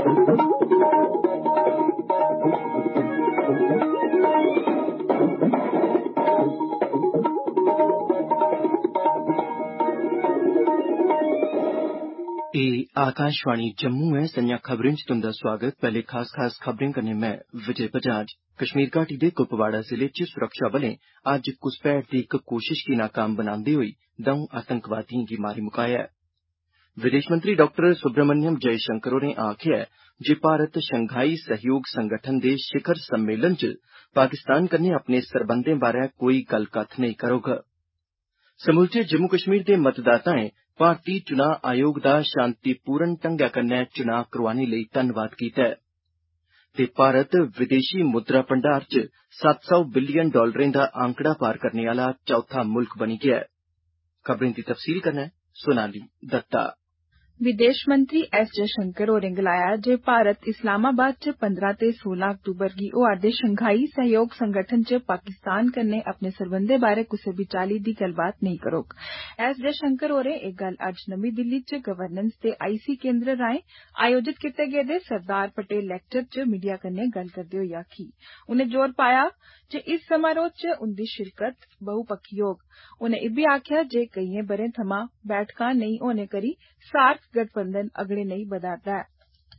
आकाशवाणी जम्मू है। संजा खबरें च तुंदा स्वागत। पहले खास खबरें कन्नै मैं विजय बजाज। कश्मीर घाटी दे कुपवाड़ा जिले च सुरक्षा बलें अज्ज घुसपैठ दी इक कोशिश गी नाकाम बनांदे होई द'ऊं आतंकवादिएं गी मारी मुकाया ऐ। विदेश मंत्री डाक्टर सुब्रमण्यम जयशंकर होरें आखेआ ऐ जे भारत शंघाई सहयोग संगठन दे शिखर सम्मेलन च पाकिस्तान कन्नै अपने सरबंधें बारै कोई गल्ल कत्थ नेईं करोग। समूलचे जम्मू कश्मीर दे मतदाताएं भारती चुनां आयोग दा शांतिपूर्ण ढंगै कन्नै चुनां करोआने लेई धन्नवाद कीता ऐ ते भारत विदेशी मुद्रा भंडार च $700 बिलियन दा आंकड़ा पार करने आला चौथा मुल्क बनी गेआ ऐ। खबरें दी तफसील कन्नै सोनाली दत्ता। विदेश मंत्री एस जयशंकर होरें गलाया जे भारत इस्लामाबाद च 15 ते 16 अक्तूबर गी होआ'रदे शंघाई सहयोग संगठन च पाकिस्तान कन्नै अपने सरबंधें बारै कुसै बी चाल्ली दी गल्लबात नेईं करोग। एस जयशंकर होरें एह् गल्ल अज्ज नमीं दिल्ली च गवर्नेंस ते आईसी केन्द्र राएं आयोजित कीते गेदे सरदार पटेल लेक्चर च मीडिया कन्नै गल्ल करदे होई आखी। उनें जोर पाया जे इस समारोह च उंदी शिरकत बहुपक्खी होग। उनें इब्बी आखेआ जे केइयें ब'रें थमां बैठकां नेईं होने करी सार्क गठबंधन अगड़े नेईं बधा'रदा ऐ।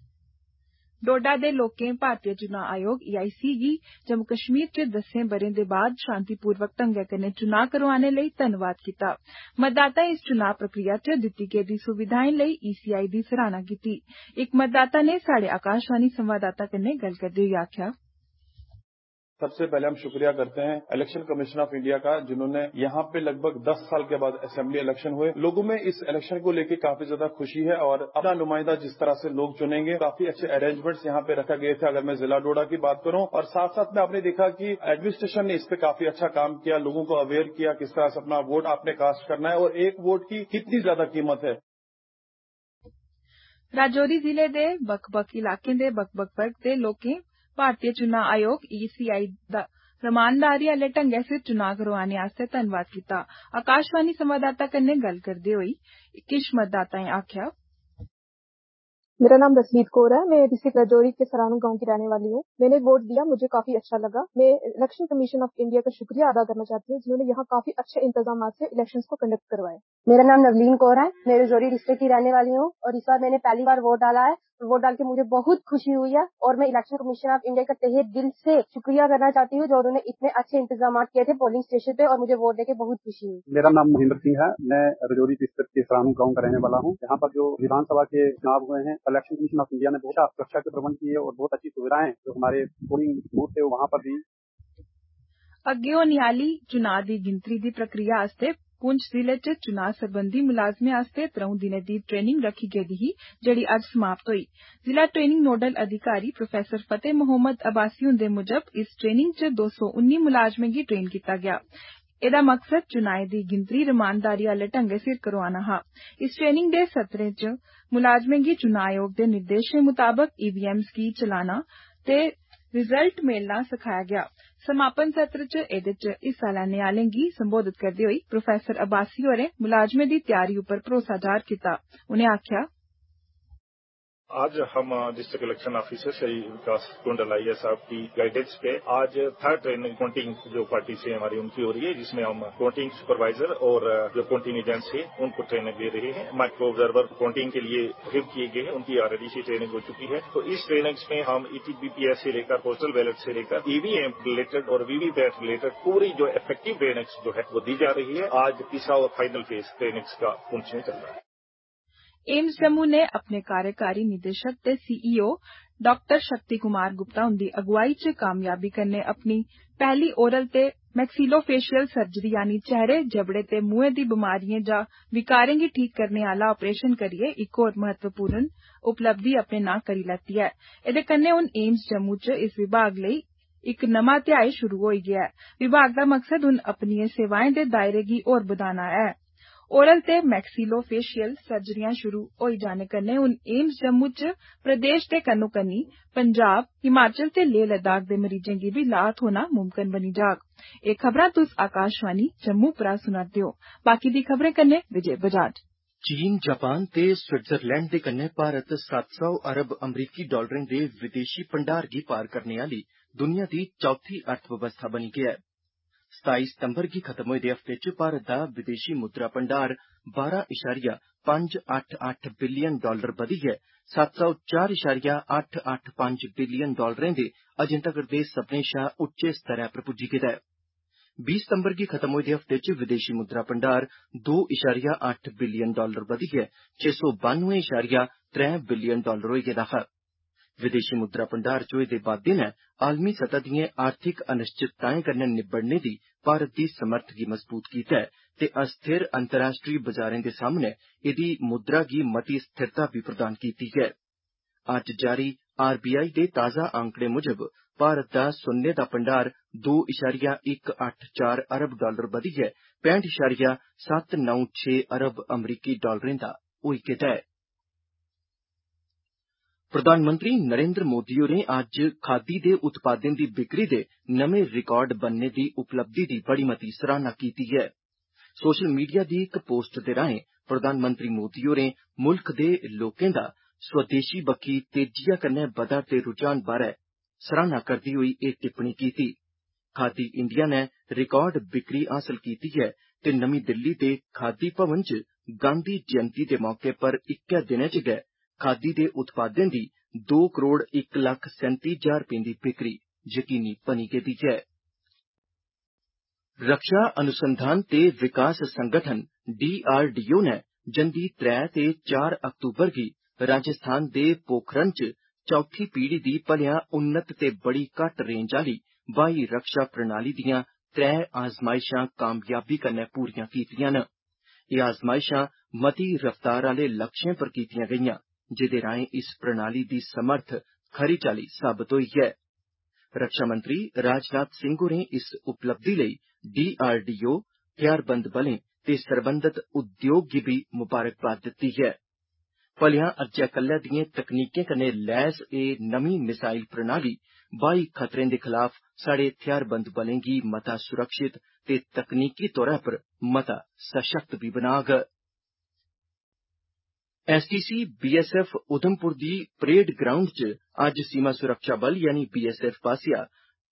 डोडा दे लोकें भारतीय चुनां आयोग EIC गी जम्मू कश्मीर च 10 ब'रें दे बाद शांतिपूर्वक ढंगै कन्नै चुनां करोआने लेई धन्नवाद कीता। मतदाताएं इस चुनां प्रक्रिया च दित्ती गेदी सुविधाएं लेई ECI दी सराहना कीती। इक मतदाता ने साढ़े आकाशवाणी संवाददाता कन्नै गल्ल करदे होई आखेआ, सबसे पहले हम शुक्रिया करते हैं इलेक्शन कमीशन ऑफ इंडिया का, जिन्होंने यहाँ पे लगभग 10 साल के बाद असेंबली इलेक्शन हुए। लोगों में इस इलेक्शन को लेकर काफी ज्यादा खुशी है और अपना नुमाइंदा जिस तरह से लोग चुनेंगे, काफी अच्छे अरेंजमेंट्स यहाँ पे रखा गए थे। अगर मैं जिला डोडा की बात करूं, और साथ साथ में आपने देखा कि एडमिनिस्ट्रेशन ने इस पे काफी अच्छा काम किया, लोगों को अवेयर किया किस तरह से अपना वोट आपने कास्ट करना है और एक वोट की कितनी ज्यादा कीमत है। राजौरी जिले दे बक्ख-बक्ख इलाकें दे बक्ख-बक्ख वर्ग दे लोकें भारतीय चुनां आयोग ECI दा रमानदारी आह्ले ढंगै सिर चुनां करोआने आस्तै धन्नवाद कीता। आकाशवाणी संवाददाता कन्नै गल्ल करदे होई किश मतदाताएं आखेआ, मेरा नाम रसमीत कौर है। मैं डिस्ट्रिक्ट राजौरी के सरानू गांव की रहने वाली हूँ। मैंने वोट दिया, मुझे काफी अच्छा लगा। मैं इलेक्शन कमीशन ऑफ इंडिया का शुक्रिया अदा करना चाहती हूँ, जिन्होंने यहाँ काफी अच्छे इंतजाम से इलेक्शंस को कंडक्ट करवाए। मेरा नाम नवलीन कौर है। मैं राजौरी डिस्ट्रिक्ट की रहने वाली हूँ और इस बार मैंने पहली बार वोट डाला है। वोट डाल के मुझे बहुत खुशी हुई है और मैं इलेक्शन कमीशन ऑफ इंडिया का तहे दिल से शुक्रिया करना चाहती हूँ, जो उन्होंने इतने अच्छे इंतजाम किए थे पोलिंग स्टेशन पे, और मुझे वोट देके बहुत खुशी हुई। मेरा नाम महेंद्र सिंह है। मैं राजौरी डिस्ट्रिक्ट के सरानू गाँव का रहने वाला हूँ। यहाँ पर जो विधानसभा के चुनाव हुए हैं, इलेक्शन कमीशन ऑफ इंडिया ने बहुत सुरक्षा के प्रबंध किए और बहुत अच्छी सुविधाएं जो हमारे पोलिंग बूथ थे वहाँ पर दी। अग्गे होने आह्ली चुनां दी गिनतरी दी प्रक्रिया आस्तै पुंछ जिले च चुनां सरबंधी मुलाजमें आस्तै 3 दिनें दी ट्रेनिंग रखी गेदी ही, जेह्ड़ी अज्ज समाप्त होई। जिला ट्रेनिंग नोडल अधिकारी प्रोफेसर फतेह मोहम्मद अब्बासी हुंदे मुजब इस ट्रेनिंग च 219 मुलाजमें गी ट्रेन कीता गेआ। एह्दा मकसद चुनाएं दी गिनतरी रमानदारी आह्ले ढंगै सिर करोआना हा। इस ट्रेनिंग दे सत्रें च मुलाजमें गी चुनां आयोग दे निर्देशें मुताबक EVMs गी चलाना ते रिजल्ट मेलना सखाया गेआ। समापन सत्र च एह्दे च हिस्सा लैने आह्लें गी संबोधित करदे होई प्रोफेसर अब्बासी होरें मुलाजमें दी त्यारी उप्पर भरोसा जाह्र कीता। उनें आखेआ, आज हम district election officer Shri Vikas Kundal IAS साहब की गाइडेंस पे आज थर्ड ट्रेनिंग काउंटिंग जो पार्टी से हमारी उनकी हो रही है, जिसमें हम काउंटिंग सुपरवाइजर और जो काउंटिंग एजेंट्स है उनको ट्रेनिंग दे रहे हैं। माइक्रो ऑब्जर्वर काउंटिंग के लिए हिप किए गए हैं, उनकी ऑलरेडी से ट्रेनिंग हो चुकी है। तो इस ट्रेनिंग्स में हम ETBPS से लेकर पोस्टल बैलेट से लेकर EVM रिलेटेड और VVPAT रिलेटेड पूरी जो इफेक्टिव ट्रेनिंग्स जो है वो दी जा रही है। आज तीसरा और फाइनल फेज ट्रेनिंग्स का पुंछ में चल रहा है। एम्स जम्मू ने अपने कार्यकारी निदेशक ते CEO डॉक्टर शक्ति कुमार गुप्ता उंदी अगुवाई च कामयाबी कन्नै अपनी पहली ओरल ते मैक्सिलोफेशियल सर्जरी यानी चेहरे, जबड़े ते मुंहै दी बमारियें जां विकारें गी ठीक करने आह्ला ऑपरेशन करियै इक होर महत्वपूर्ण उपलब्धि अपने नां करी लैती ऐ। एह्दे कन्नै हुन एम्स जम्मू च इस विभाग लेई इक नमां ध्याय शुरू होई गेआ ऐ। विभाग दा मकसद हुन अपनियें सेवाएं दे दायरे गी होर बधाना ऐ। ओरल ते मैक्सिलोफेशियल सर्जरियां शुरू होई जाने कन्नै हुन एम्स जम्मू च प्रदेश दे कन्नो-कन्नी पंजाब, हिमाचल ते लेह लद्दाख दे मरीजें गी बी लाह् थ्होना मुमकन बनी जाग। एह् खबरां तुस आकाशवाणी जम्मू परा सुना दे ओ। बाकी दी खबरें कन्नै विजय बजाज। चीन, जापान ते स्विट्जरलैंड दे कन्नै भारत 700 अरब अमरीकी डॉलरें दे विदेशी भंडार गी पार करने आली दुनिया दी चौथी अर्थव्यवस्था बनी गेआ ऐ। 27 सितंबर गी खत्म होए दे हफ्ते च भारत दा विदेशी मुद्रा भंडार 12.588 बिलियन डॉलर बधियै 704.885 बिलियन डॉलरें दे अजें तगर दे सब्भनें शा उच्चे स्तरै पर पुज्जी गेदा ऐ। 20 सितंबर गी खत्म होए दे हफ्ते च विदेशी मुद्रा भंडार 2.8 बिलियन डॉलर बधियै 692.3 बिलियन डॉलर होई गेदा हा। विदेशी मुद्रा भंडार च होए दे बाद्दे नै आलमी सतह दिएं आर्थिक अनिश्चितताएं कन्नै निब्बड़ने दी भारत दी समर्थ गी मजबूत कीता ऐ ते अस्थिर अंतर्राष्ट्रीय बजारें दे सामने एदी मुद्रा गी मती स्थिरता बी प्रदान कीती ऐ। अज्ज जारी आरबीआई दे ताजा आंकड़े मुजब भारत दा सुन्ने दा भंडार 2.184 अरब डॉलर बधियै 65.796 अरब अमरीकी डॉलरें दा होई गेदा ऐ। प्रधानमंत्री नरेंद्र मोदी होरें अज्ज खादी दे उत्पादें दी बिक्री दे नमें रिकार्ड बनने दी उपलब्धि दी बड़ी मती सराहना कीती ऐ। सोशल मीडिया दी इक पोस्ट दे राएं प्रधानमंत्री मोदी होरें मुल्क दे लोकें दा स्वदेशी बक्खी तेजिया कन्नै बधा'रदे रुझान बारै सराहना करदे होई एह् टिप्पणी कीती। खादी इंडिया नै रिकार्ड बिक्री हासल कीती ऐ ते नमीं दिल्ली दे खादी भवन च गांधी जयंती दे मौके पर इक्कै दिनै च गै खादी दे उत्पादें दी 2 करोड़ 1,37,000 रपें दी बिक्री यकीनी बनी गेदी ऐ। रक्षा अनुसंधान ते विकास संगठन DRDO नै जंदी 3 ते 4 अक्तूबर गी राजस्थान दे पोखरन च चौथी पीढ़ी दी भलेआं उन्नत ते बड़ी घट्ट रेंज आली ब्हाई रक्षा प्रणाली दियां 3 आजमाइशां कामयाबी कन्नै पूरियां कीतियां न। एह् आजमाइशां मती रफ्तार आले लक्ष्यें पर कीतियां गेईआं, जेदे राएं इस प्रणाली दी समर्थ खरी चाल्ली साबत होई ऐ। रक्षा मंत्री राजनाथ सिंह होरें इस उपलब्धि लेई DRDO, थेआरबंद बलें ते सरबंधत उद्योग गी बी मुबारकबाद दित्ती ऐ। भलेआं अज्जै कल्लै दिएं तकनीकें कन्नै लैस एह् नमीं मिसाइल प्रणाली ब्हाई खतरें दे खलाफ साढ़े थेआरबंद बलें गी मता सुरक्षित ते तकनीकी तौरा पर मता सशक्त बी बनाग। STC BSF उधमपुर दी परेड ग्राउंड च अज्ज सीमा सुरक्षा बल यानी BSF पास्सेआ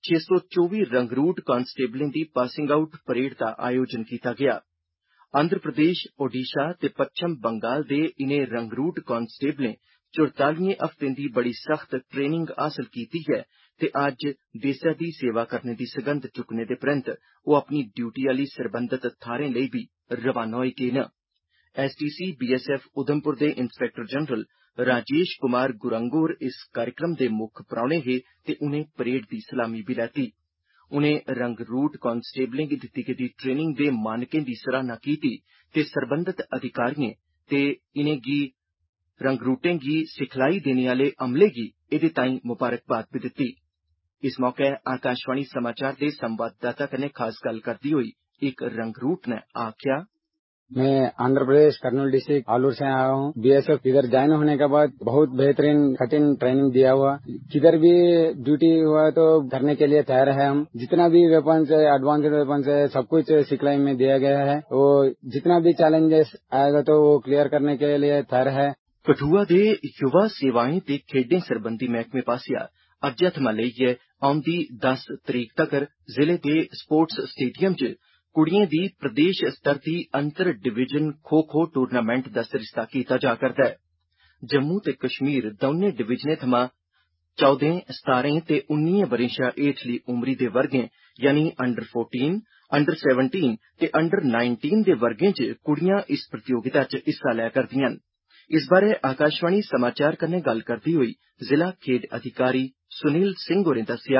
624 रंगरूट कांस्टेबलें दी पासिंग आउट परेड दा आयोजन कीता गेआ। आंध्र प्रदेश, ओडिशा ते पच्छम बंगाल दे इनें रंगरूट कांस्टेबलें 44 हफ्तें दी बड़ी सख्त ट्रेनिंग हासल कीती ऐ ते अज्ज देसै दी सेवा करने दी सगंध चुक्कने दे परैंत ओह् अपनी ड्यूटी आली सरबंधत थाह्रें लेई बी रवाना होई गे न। STC BSF उधमपुर दे इंस्पैक्टर जनरल राजेश कुमार गुरंग होर इस कार्यक्रम दे मुक्ख परौह्ने हे ते उनें परेड दी सलामी बी लैती। उनें रंगरूट कांस्टेबलें गी दित्ती गेदी ट्रेनिंग दे मानकें दी सराहना कीती ते सरबंधत अधिकारिएं ते इनेंगी रंगरूटें गी सिखलाई देने आले अमले गी एह्दे ताईं मुबारकबाद बी दित्ती। इस मौके आकाशवाणी समाचार दे संवाददाता कन्नै खास गल्ल करदे होई इक रंगरूट ने आखेआ, मैं आंध्र प्रदेश कर्नूल डिस्ट्रिक्ट आलूर से आया हूँ। BSF इधर ज्वाइन होने के बाद बहुत बेहतरीन कठिन ट्रेनिंग दिया हुआ, किधर भी ड्यूटी हुआ तो करने के लिए तैयार है। हम जितना भी वेपन्स है, एडवांस्ड वेपन्स है, सब कुछ सिखलाई में दिया गया है। वो जितना भी चैलेंजेस आएगा तो वो क्लियर करने के लिए तैयार है। कठुआ दे युवा सेवाएं ते खेड्डें सरबंधी मैह्कमे पास्सेआ अज्जै थमां लेइयै औंदी 10 तरीक तगर जिले दे स्पोर्ट्स स्टेडियम च कुड़िएं दी प्रदेश स्तर दी अंतर डिवीजन खो-खो टूर्नामेंट दा सरिस्ता कीता जा करदा ऐ। जम्मू ते कश्मीर दौनें डिवीजनें थमां 14, 17 ते 19 ब'रें शा हेठली उमरी दे वर्गें यानी अंडर 14, अंडर 17 ते अंडर 19 दे वर्गें च कुड़ियां इस प्रतियोगिता च हिस्सा लै करदिआं न। इस बारै आकाशवाणी समाचार कन्नै गल्ल करदे होई जिला खेड्ड अधिकारी सुनील सिंह होरें दस्सेआ,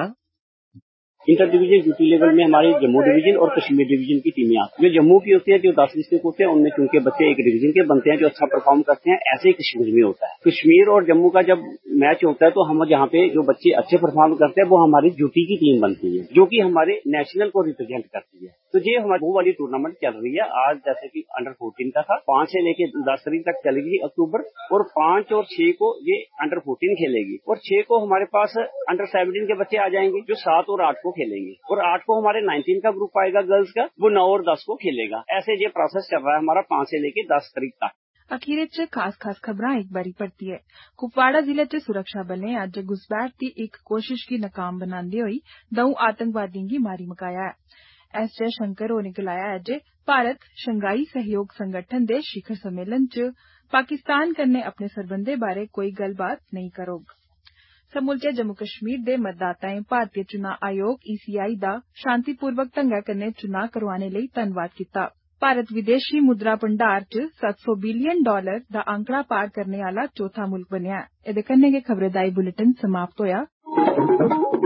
इंटर डिवीजन ड्यूटी लेवल में हमारी जम्मू डिवीजन और कश्मीर डिवीजन की टीमें आती हैं। जो जम्मू की होती है, जो 10 डिस्ट्रिक्ट होते हैं, उनमें चूंकि बच्चे एक डिवीजन के बनते हैं जो अच्छा परफॉर्म करते हैं, ऐसे ही कश्मीर में होता है। कश्मीर और जम्मू का जब मैच होता है तो हम जहाँ पे जो बच्चे अच्छे परफॉर्म करते हैं वो हमारी ड्यूटी की टीम बनती है, जो कि हमारे नेशनल को रिप्रेजेंट करती है। तो ये हमारी वो वाली टूर्नामेंट चल रही है। आज जैसे कि अंडर 14 का था, 5 से लेके 10 तारीख तक चलेगी अक्टूबर, और 5 और 6 को ये अंडर 14 खेलेगी, और 6 को हमारे पास अंडर 17 के बच्चे आ जाएंगे जो 7 और 8 को खेलेंगे, और 8 को हमारे 19 का ग्रुप आएगा गर्ल्स का, वो 9 और 10 को खेलेगा। ऐसे ये प्रोसेस चल रहा है हमारा 5 से लेके 10 तारीख तक। अखीर च खास खबरां एक बारी परतियै। कुपवाड़ा जिले च सुरक्षा बलें अज्ज घुसपैठ दी इक कोशिश गी नाकाम बनांदे होई 2 आतंकवादियें गी मारी मकाया ऐ। एस जयशंकर होरें गलाया ऐ जे भारत शंघाई सहयोग संगठन दे शिखर सम्मेलन च पाकिस्तान कन्नै अपने सरबंधें बारै कोई गल्लबात नेईं करोग। समूलचे जम्मू कश्मीर दे मतदाताएं भारतीय चुनां आयोग ECI दा शांतिपूर्वक ढंगै कन्नै चुनां करवाने लेई धन्नवाद कीता। भारत विदेशी मुद्रा भंडार च $700 बिलियन दा आंकड़ा पार करने आला चौथा मुल्ख बनेआ। एदे कन्नै गै खबरें दा बुलेटिन समाप्त होया।